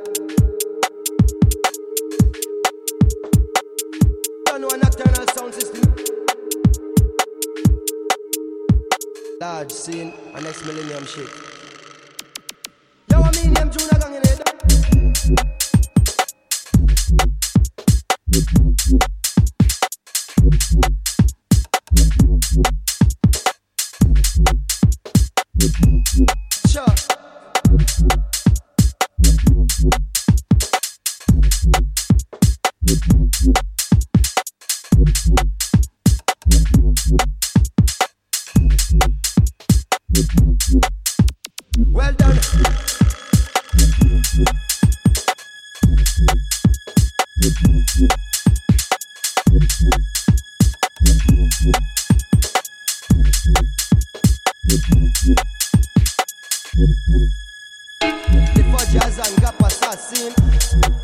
Don't know a nocturnal sound system. Large scene, a next millennium shit. Yo, I mean them Juna gang in it. Sure. Well done. Before jazz and gap assassin.